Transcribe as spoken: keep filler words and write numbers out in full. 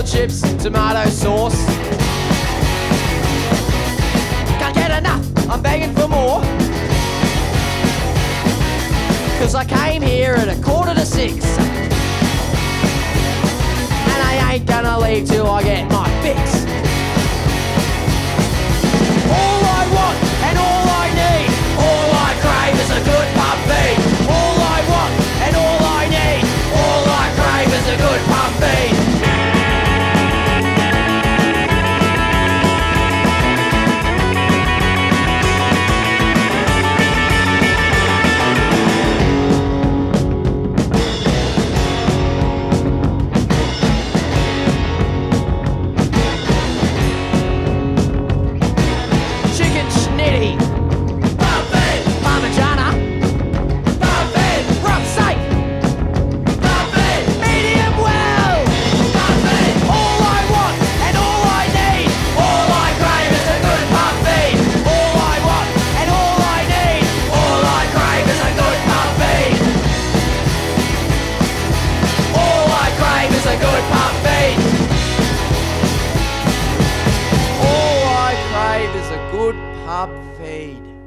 chips, tomato sauce. Can't get enough, I'm begging for more. Cause I came here at a quarter to six, and I ain't gonna leave till I get my fix. All I want and all I need, all I crave is a good pub feed. All I want and all I need, all I crave is a good pub feed. Good pub feed.